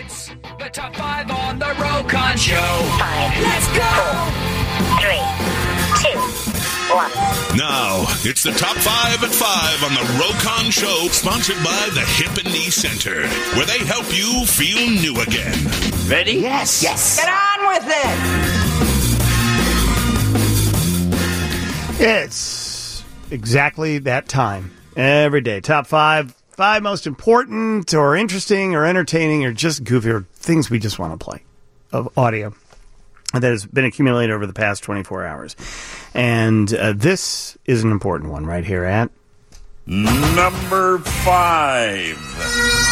It's the Top 5 on the Rokon Show. 5, Let's go! 4, 3, 2, 1. Now, it's the Top 5 at 5 on the Rokon Show, sponsored by the Hip and Knee Center, where they help you feel new again. Ready? Yes. Get on with it! It's exactly that time. Every day. Top 5 most important or interesting or entertaining or just goofy or things we just want to play of audio that has been accumulated over the past 24 hours. And this is an important one right here at number 5.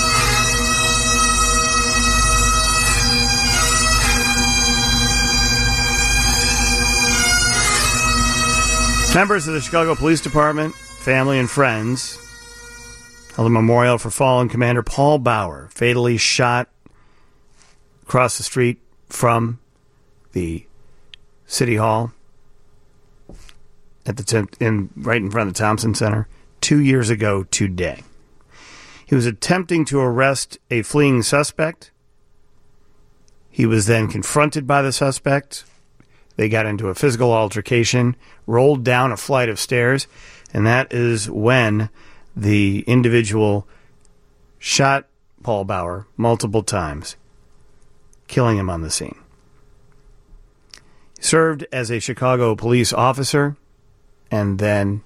Members of the Chicago Police Department, family, and friends held a memorial for fallen Commander Paul Bauer, fatally shot across the street from the City Hall at right in front of the Thompson Center 2 years ago today. He was attempting to arrest a fleeing suspect. He was then confronted by the suspect. They got into a physical altercation, rolled down a flight of stairs, and that is when the individual shot Paul Bauer multiple times, killing him on the scene. He served as a Chicago police officer and then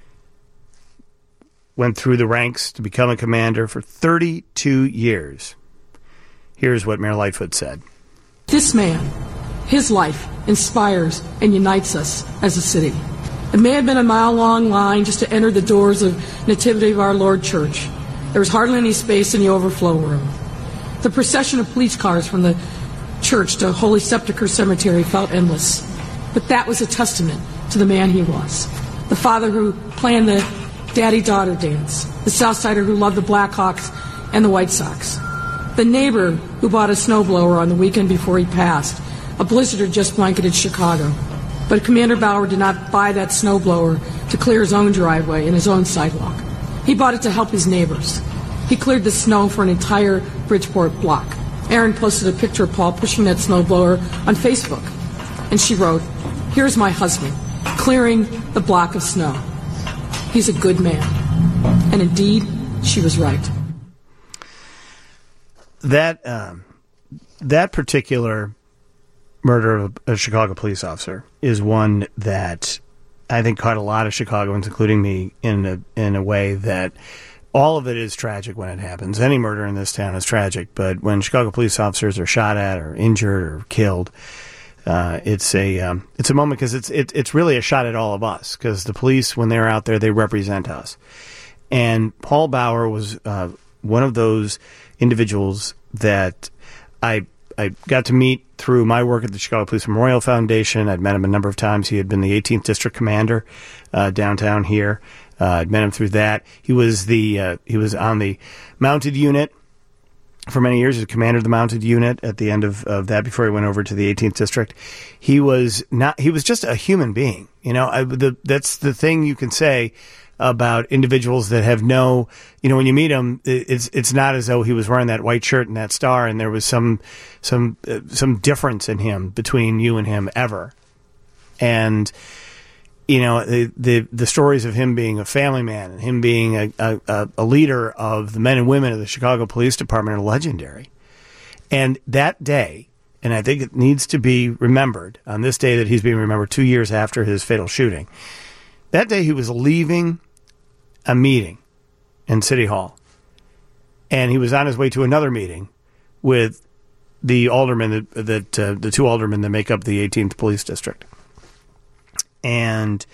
went through the ranks to become a commander for 32 years. Here's what Mayor Lightfoot said. This man, his life, inspires and unites us as a city. It may have been a mile-long line just to enter the doors of Nativity of Our Lord Church. There was hardly any space in the overflow room. The procession of police cars from the church to Holy Sepulchre Cemetery felt endless. But that was a testament to the man he was. The father who planned the daddy-daughter dance. The Southsider who loved the Blackhawks and the White Sox. The neighbor who bought a snowblower on the weekend before he passed. A blizzard had just blanketed Chicago. But Commander Bauer did not buy that snowblower to clear his own driveway and his own sidewalk. He bought it to help his neighbors. He cleared the snow for an entire Bridgeport block. Erin posted a picture of Paul pushing that snowblower on Facebook. And she wrote, "Here's my husband, clearing the block of snow. He's a good man." And indeed, she was right. That particular murder of a Chicago police officer is one that I think caught a lot of Chicagoans, including me, in a way that all of it is tragic when it happens. Any murder in this town is tragic, but when Chicago police officers are shot at or injured or killed, it's a moment because it's really a shot at all of us, because the police, when they're out there, they represent us. And Paul Bauer was one of those individuals that I got to meet through my work at the Chicago Police Memorial Foundation. I'd met him a number of times. He had been the 18th District Commander downtown here. I'd met him through that. He was on the mounted unit for many years. He was commander of the mounted unit at the end of that before he went over to the 18th District. He was just a human being. You know, that's the thing you can say about individuals that have no, you know, when you meet him, it's not as though he was wearing that white shirt and that star and there was some difference in him between you and him ever. And, you know, the stories of him being a family man and him being a leader of the men and women of the Chicago Police Department are legendary. And that day, and I think it needs to be remembered on this day that he's being remembered 2 years after his fatal shooting, that day he was leaving a meeting in City Hall, and he was on his way to another meeting with the aldermen the two aldermen that make up the 18th Police District. And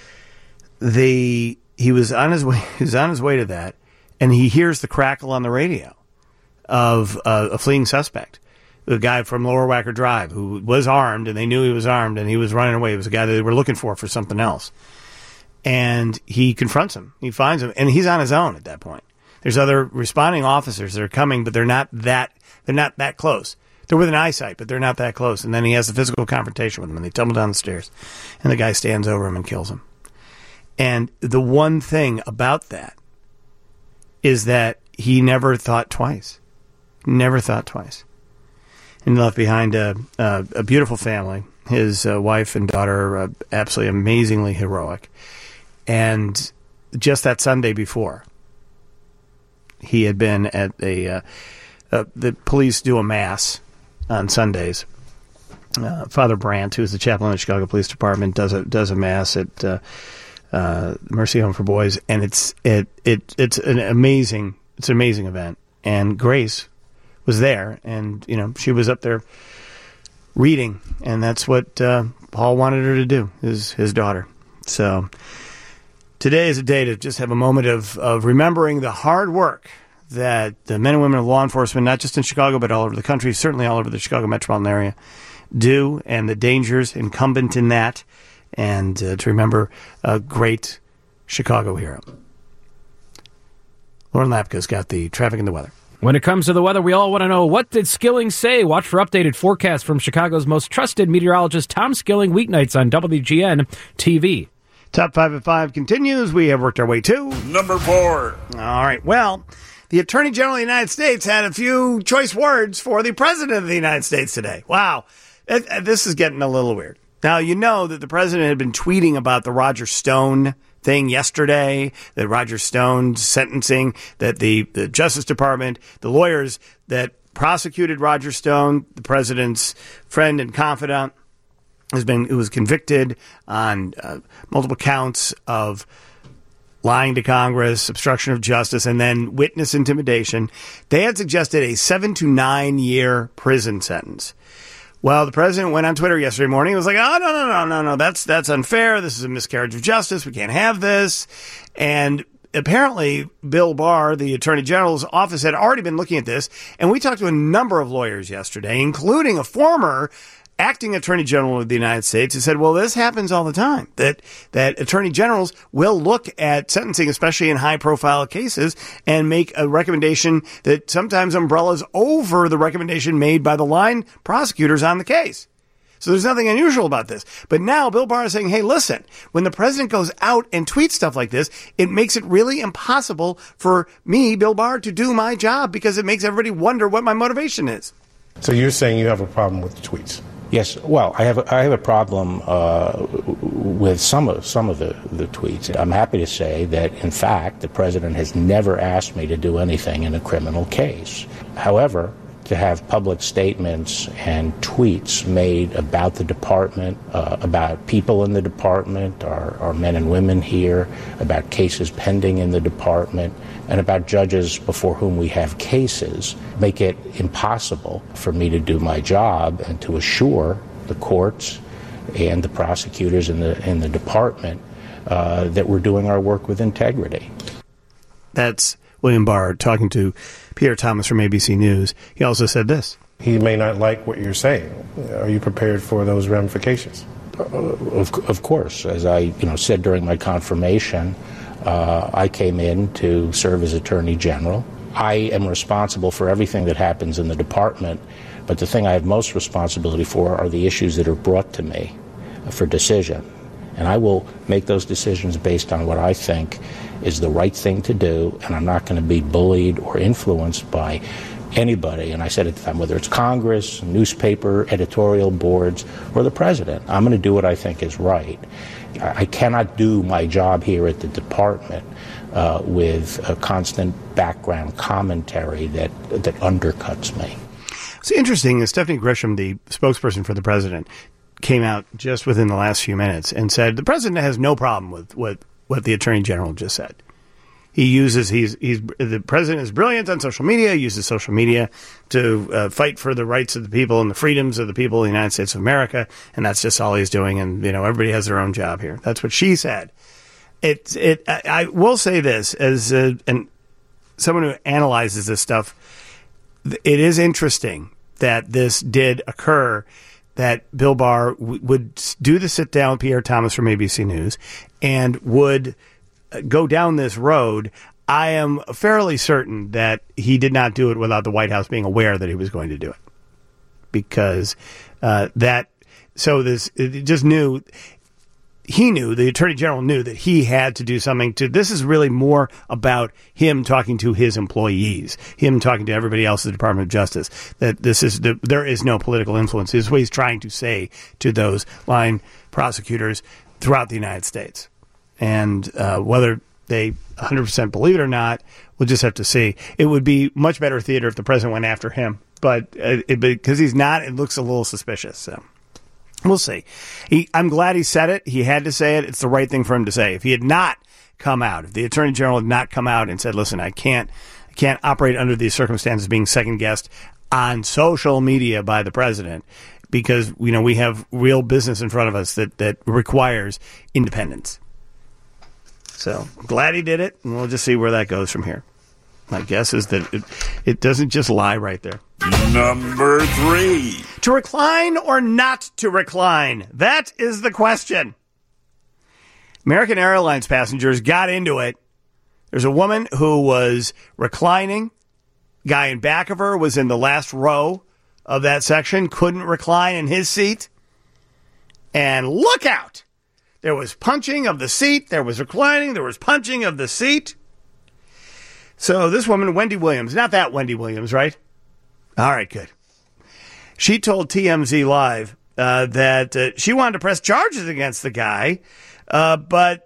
he was on his way to that, and he hears the crackle on the radio of a fleeing suspect, the guy from Lower Wacker Drive who was armed, and they knew he was armed, and he was running away. It was a guy that they were looking for something else. And he confronts him. He finds him, and he's on his own at that point. There's other responding officers that are coming, but they're not that close. They're within eyesight, but they're not that close. And then he has a physical confrontation with him, and they tumble down the stairs, and the guy stands over him and kills him. And the one thing about that is that he never thought twice. Never thought twice. And left behind a beautiful family. His wife and daughter are absolutely amazingly heroic. And just that Sunday before, he had been at the police do a mass on Sundays. Father Brandt, who's the chaplain of the Chicago Police Department, does a mass at Mercy Home for Boys, and it's an amazing event. And Grace was there, and she was up there reading, and that's what Paul wanted her to do, his daughter. So today is a day to just have a moment of remembering the hard work that the men and women of law enforcement, not just in Chicago, but all over the country, certainly all over the Chicago metropolitan area, do, and the dangers incumbent in that, and to remember a great Chicago hero. Lauren Lapka's got the traffic and the weather. When it comes to the weather, we all want to know, what did Skilling say? Watch for updated forecasts from Chicago's most trusted meteorologist, Tom Skilling, weeknights on WGN TV. Top 5 at 5 continues. We have worked our way to number 4. All right. Well, the Attorney General of the United States had a few choice words for the President of the United States today. Wow. This is getting a little weird. Now, you know that the President had been tweeting about the Roger Stone thing yesterday, that Roger Stone's sentencing, that the Justice Department, the lawyers that prosecuted Roger Stone, the President's friend and confidant, was convicted on multiple counts of lying to Congress, obstruction of justice, and then witness intimidation. They had suggested a 7 to 9 year prison sentence. Well, the president went on Twitter yesterday morning. He was like, oh, no, that's unfair. This is a miscarriage of justice. We can't have this. And apparently, Bill Barr, the Attorney General's office, had already been looking at this. And we talked to a number of lawyers yesterday, including a former acting Attorney General of the United States, who said, well, this happens all the time, that Attorney Generals will look at sentencing, especially in high-profile cases, and make a recommendation that sometimes umbrellas over the recommendation made by the line prosecutors on the case. So there's nothing unusual about this. But now Bill Barr is saying, hey, listen, when the president goes out and tweets stuff like this, it makes it really impossible for me, Bill Barr, to do my job, because it makes everybody wonder what my motivation is. So you're saying you have a problem with the tweets? Yes, well, I have a problem with some of the tweets. I'm happy to say that, in fact, the president has never asked me to do anything in a criminal case. However, to have public statements and tweets made about the department, about people in the department, our men and women here, about cases pending in the department, and about judges before whom we have cases, make it impossible for me to do my job and to assure the courts and the prosecutors in the department that we're doing our work with integrity. That's William Barr talking to Peter Thomas from ABC News. He also said this. He may not like what you're saying. Are you prepared for those ramifications? Of course. As I said during my confirmation, I came in to serve as Attorney General. I am responsible for everything that happens in the department, but the thing I have most responsibility for are the issues that are brought to me for decision. And I will make those decisions based on what I think is the right thing to do, and I'm not going to be bullied or influenced by anybody. And I said at the time, whether it's Congress, newspaper, editorial boards, or the president, I'm going to do what I think is right. I cannot do my job here at the department with a constant background commentary that undercuts me. What's interesting is Stephanie Grisham, the spokesperson for the president, came out just within the last few minutes and said the president has no problem with what the Attorney General just said. The president is brilliant on social media. He uses social media to fight for the rights of the people and the freedoms of the people of the United States of America, and that's just all he's doing. And everybody has their own job here. That's what she said. I will say this as and someone who analyzes this stuff. It is interesting that this did occur. That Bill Barr would do the sit down with Pierre Thomas from ABC News and would go down this road. I am fairly certain that he did not do it without the White House being aware that he was going to do it, because it just knew he knew, the Attorney General knew that he had to do something to. This is really more about him talking to his employees, him talking to everybody else at the Department of Justice, that there is no political influence. This is what he's trying to say to those line prosecutors throughout the United States. And whether they 100% believe it or not, we'll just have to see. It would be much better theater if the president went after him. But because he's not, it looks a little suspicious. So we'll see. I'm glad he said it. He had to say it. It's the right thing for him to say. If he had not come out, if the Attorney General had not come out and said, listen, I can't operate under these circumstances being second-guessed on social media by the president, because we have real business in front of us that requires independence. So glad he did it, and we'll just see where that goes from here. My guess is that it doesn't just lie right there. Number 3. To recline or not to recline? That is the question. American Airlines passengers got into it. There's a woman who was reclining. Guy in back of her was in the last row of that section, couldn't recline in his seat. And look out! There was punching of the seat. There was reclining. There was punching of the seat. So this woman, Wendy Williams, not that Wendy Williams, right? All right, good. She told TMZ Live that she wanted to press charges against the guy, but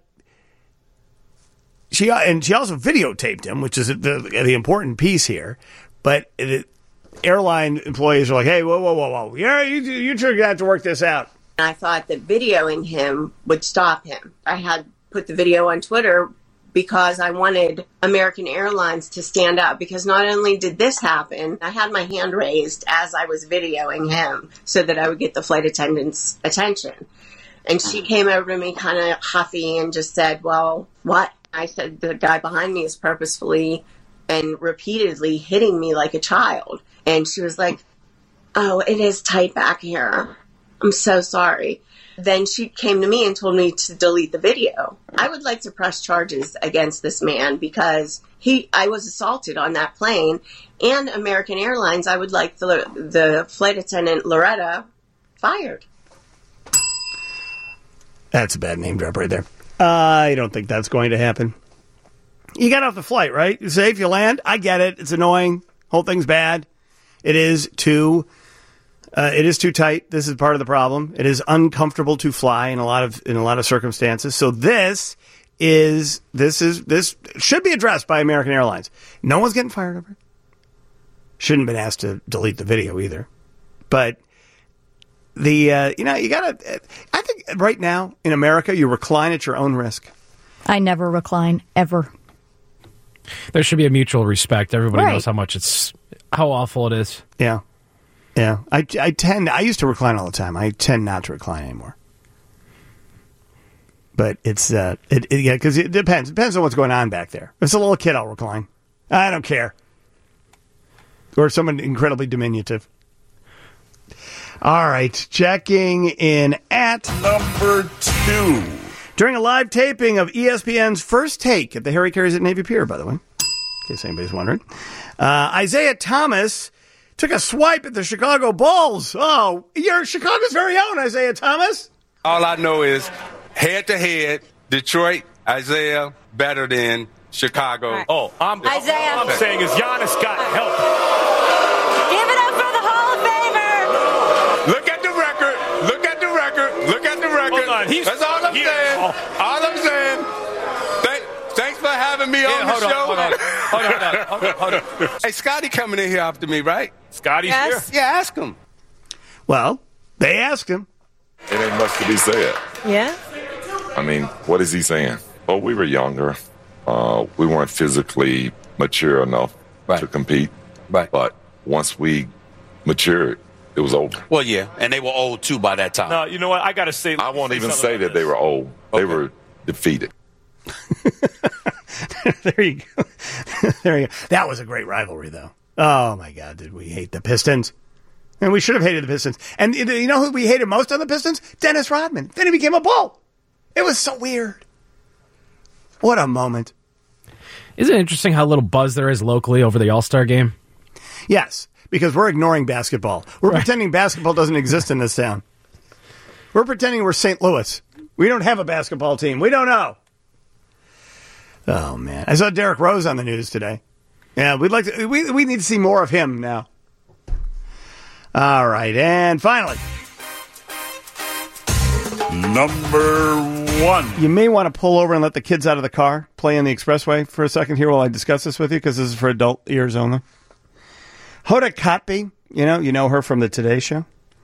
she also videotaped him, which is the important piece here. But airline employees are like, hey, whoa. Yeah, you two got to work this out. I thought that videoing him would stop him. I had put the video on Twitter because I wanted American Airlines to stand up, because not only did this happen, I had my hand raised as I was videoing him so that I would get the flight attendant's attention. And she came over to me kind of huffy and just said, well, what? I said, the guy behind me is purposefully and repeatedly hitting me like a child. And she was like, oh, it is tight back here. I'm so sorry. Then she came to me and told me to delete the video. I would like to press charges against this man because I was assaulted on that plane, and American Airlines, I would like the flight attendant, Loretta, fired. That's a bad name drop right there. I don't think that's going to happen. You got off the flight, right? You're safe, you land. I get it. It's annoying. Whole thing's bad. It is too tight. This is part of the problem. It is uncomfortable to fly in a lot of circumstances. So this should be addressed by American Airlines. No one's getting fired over it. Shouldn't have been asked to delete the video either. But you gotta. I think right now in America, you recline at your own risk. I never recline ever. There should be a mutual respect. Everybody knows how awful it is. Yeah. Yeah, I used to recline all the time. I tend not to recline anymore. But it's because it depends. It depends on what's going on back there. If it's a little kid, I'll recline. I don't care. Or someone incredibly diminutive. All right, checking in at number 2. During a live taping of ESPN's First Take at the Harry Caray's at Navy Pier, by the way, in case anybody's wondering, Isaiah Thomas took a swipe at the Chicago Bulls. Oh, you're Chicago's very own, Isaiah Thomas. All I know is head-to-head, Detroit, Isaiah, better than Chicago. Right. Oh, all I'm saying is Giannis got help. Give it up for the Hall of Famer. Look at the record. Look at the record. Look at the record. Hold on. That's all I'm saying. All I'm saying. Thanks for having me on the show. Hold on. Hey, Scotty coming in here after me, right? Scotty's here? Yeah, ask him. Well, they asked him. It ain't much to be said. Yeah? I mean, what is he saying? Oh, we were younger. We weren't physically mature enough to compete. Right. But once we matured, it was over. Well, yeah, and they were old, too, by that time. No, you know what? I got to say... I won't even say that they were old. Okay. They were defeated. There you go. There you go. That was a great rivalry, though. Oh, my God, did we hate the Pistons? And we should have hated the Pistons. And you know who we hated most on the Pistons? Dennis Rodman. Then he became a Bull. It was so weird. What a moment. Isn't it interesting how little buzz there is locally over the All-Star game? Yes, because we're ignoring basketball. We're pretending basketball doesn't exist in this town. We're pretending we're St. Louis. We don't have a basketball team. We don't know. Oh, man. I saw Derrick Rose on the news today. Yeah, we need to see more of him now. All right, and finally. Number 1. You may want to pull over and let the kids out of the car, play on the expressway for a second here while I discuss this with you, because this is for adult ears only. Hoda Kotb, you know her from the Today Show.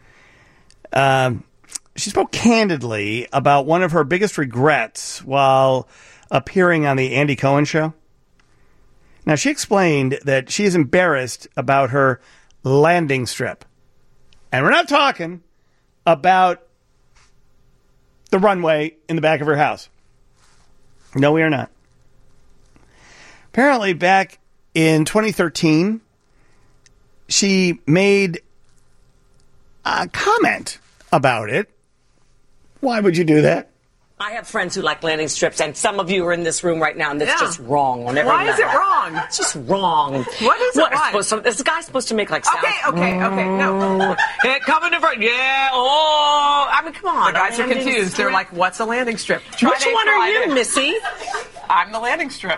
She spoke candidly about one of her biggest regrets while appearing on the Andy Cohen Show. Now, she explained that she is embarrassed about her landing strip. And we're not talking about the runway in the back of her house. No, we are not. Apparently, back in 2013, she made a comment about it. Why would you do that? I have friends who like landing strips, and some of you are in this room right now, and that's just wrong. On every Why is it level. wrong? It's just wrong. What is it? Why? Is the guy supposed to make like sound? Okay, no. Hey, coming in front. Yeah, oh. I mean, come on. The guys are confused. Strip? They're like, what's a landing strip? Which one are you, Missy? I'm the landing strip.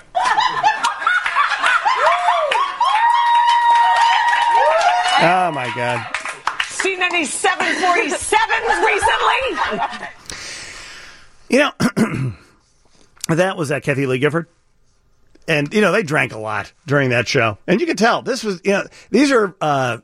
Oh, my God. Seen any 747s recently? That was Kathy Lee Gifford. And, they drank a lot during that show. And you could tell this was, these are, I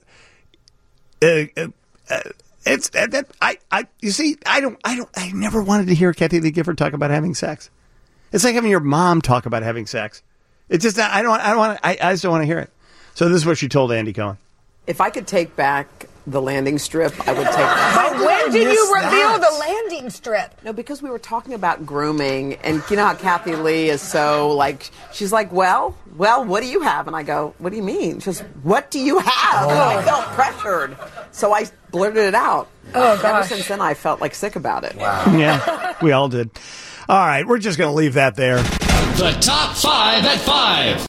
never wanted to hear Kathy Lee Gifford talk about having sex. It's like having your mom talk about having sex. It's just, I just don't want to hear it. So this is what she told Andy Cohen. If I could take back the landing strip, I would take that. But when did you reveal the landing strip? No, because we were talking about grooming, and you know how Kathy Lee is so she's like, well, what do you have? And I go, what do you mean? She goes, what do you have? And I felt pressured, so I blurted it out. Oh, gosh. Ever since then, I felt sick about it. Wow. Yeah, we all did. All right, we're just going to leave that there. The Top 5 at 5.